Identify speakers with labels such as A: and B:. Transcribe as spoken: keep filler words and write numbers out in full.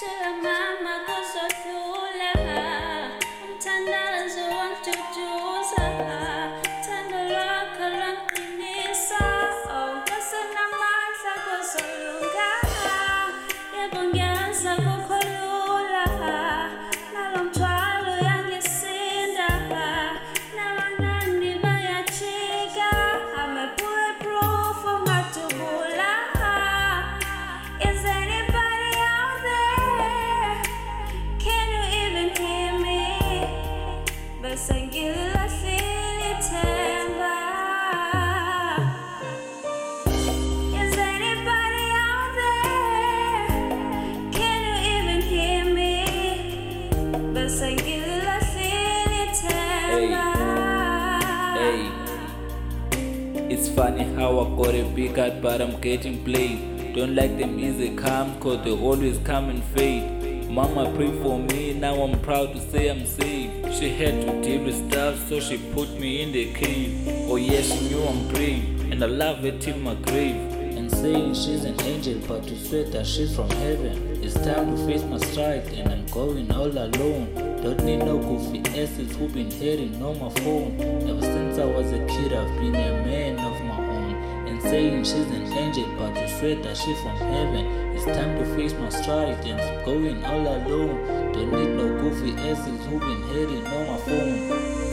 A: Shila mama kuzothula umthandazo wantutuza thando lwakho lwanqinisa awusenamandla kuzolunga yebo ngiyazi akukho lula nalo mthwalo uyangisinda nabanani bayajika I'm a bulletproof ungadubula. Is anybody out there? Can you even hear me? Bese ngilahlile ithemba. Is anybody out there? Can you even hear me? Bese ngilahlile ithemba.
B: Hey, it's funny how I got a big heart but I'm getting played. Don't like them easy come cause they always come and fade. Mama prayed for me, now I'm proud to say I'm saved. She had to deal with stuff so she put me in the cave. Oh yeah, she knew I'm brave and I love her till my grave. And saying she's an angel but to swear that she's from heaven. It's time to face my stride and I'm going all alone. Don't need no goofy asses who been hating on my phone. Ever since I was a kid I've been a man of my own. And saying she's an angel but to swear that she's from heaven. It's time to face my stride and I'm going all alone. Don't need no goofy asses who been hating on my phone.